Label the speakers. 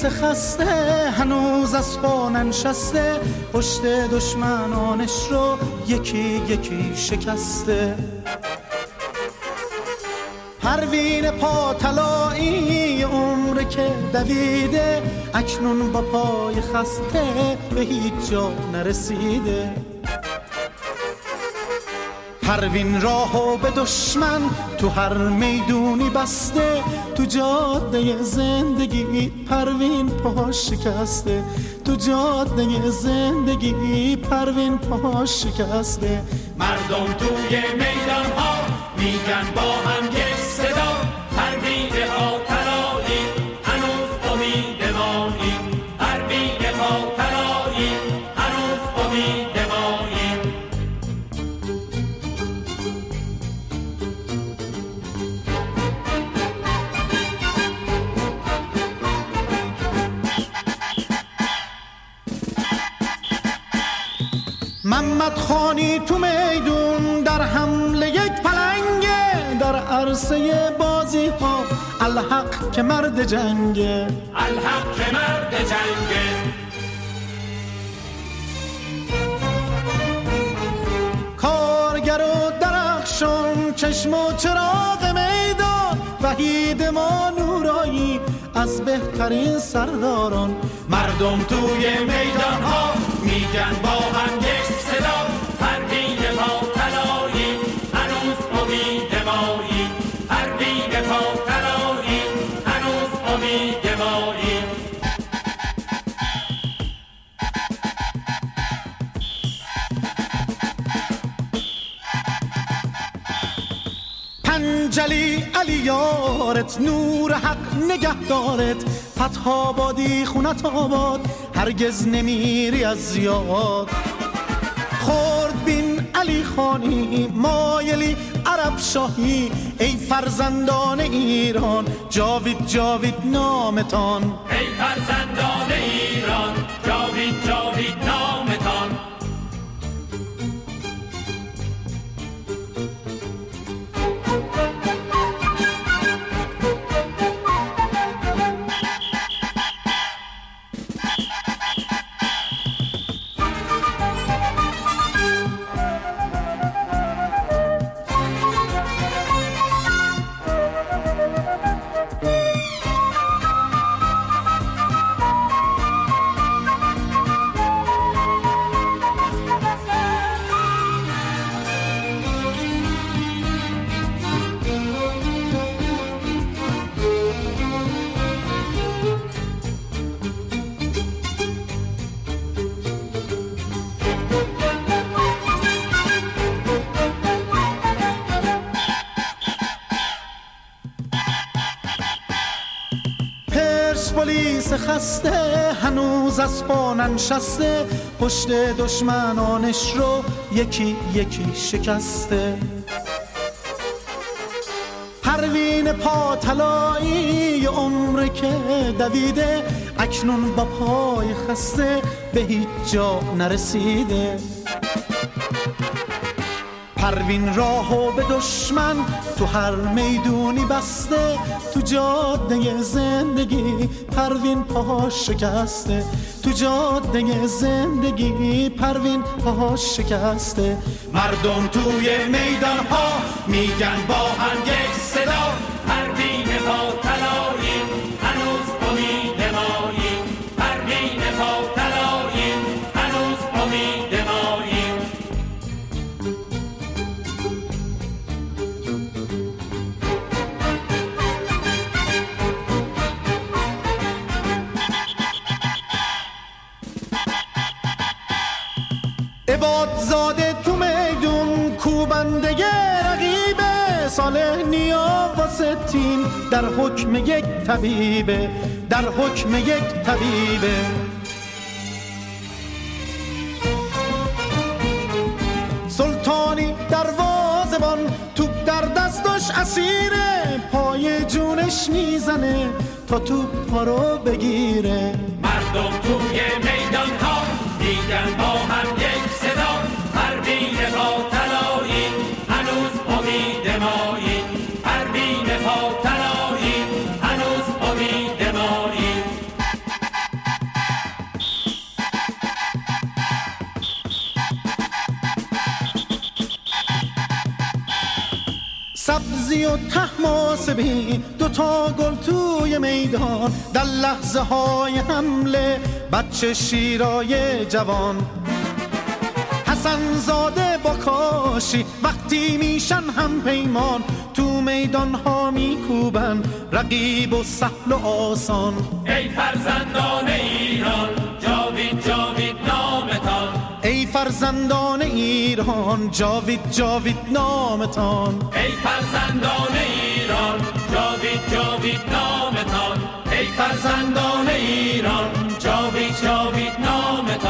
Speaker 1: خسته هنوز از پا ننشسته، پشت دشمنانش رو یکی یکی شکسته. پروین پا طلایی عمر که دویده، اکنون با پای خسته به هیچ جا نرسیده. پروین راهو به دشمن تو هر میدونی بسته، تو جاده زندگی پروین پا شکسته، تو جاده زندگی پروین پا شکسته.
Speaker 2: مردم توی میدان ها میگن با هم یک صدا، پروین پا طلایی هنوز امیدواری، پروین پا طلایی هنوز امیدواری.
Speaker 1: محمد خانی تو میدون در حمله یک پلنگه، در عرصه بازی ها الحق که مرد جنگه،
Speaker 2: الحق که مرد جنگه.
Speaker 1: کارگر و درخشان چشم و چراغ میدان، وحید ما نورایی از بهترین سرداران.
Speaker 2: مردم توی میدان ها میگن با هم یک صدا، پروین پا طلایی هنوز امید مایی، پروین پا طلایی هنوز امید مایی.
Speaker 1: پنجلی علی یارت، نور حق نگهدارت، فتح آبادی خونت آباد، هرگز نمیری از یاد. خورد بین علی خانی مایلی عرب شاهی، ای فرزندان ایران جاوید جاوید نامتان،
Speaker 2: ای فرزندان ایران جاوید جاوید نامتان.
Speaker 1: پلیس خسته هنوز از پا ننشسته، پشت دشمنانش رو یکی یکی شکسته. پروین پا طلایی عمر که دویده، اکنون با پای خسته به هیچ جا نرسیده. پروین راهو به دشمن تو هر میدونی بسته، تو جاده زندگی پروین پا شکسته، تو جاده زندگی پروین پا شکسته.
Speaker 2: مردم توی میدان ها میگن با هم یک صدا، پروین پا طلایی هنوز امید مایی، پروین پا طلایی هنوز امید مایی.
Speaker 1: عبادزاده تو میدون کوبنده رقیبه، صالح نیا واسه تیم در حکم یک طبیبه، در حکم یک طبیبه. سلطانی دروازه‌بان توپ در دستش اسیره، پای جونش میزنه تا توپ رو بگیره.
Speaker 2: مردم توی میدان ها میگن با هم یک صدا، پروین پا طلایی هنوز امید مایی، پروین پا طلایی هنوز امید مایی.
Speaker 1: سبزی و طحماسبی دوتا گل توی میدان، در لحظه های حمله بچه شیرای جوان. حسن زاده با کاشی وقتی میشن هم پیمان، تو میدان ها میکوبن رقیب و سهل و آسان.
Speaker 2: ای فرزندان ایران جاوید جاوید نامتان،
Speaker 1: ای فرزندان ایران جاوید جاوید نامتان.
Speaker 2: ای فرزندان ایران جاوید جاوید نامتان، ای فرزندان ایران جاوید جاوید نامتان.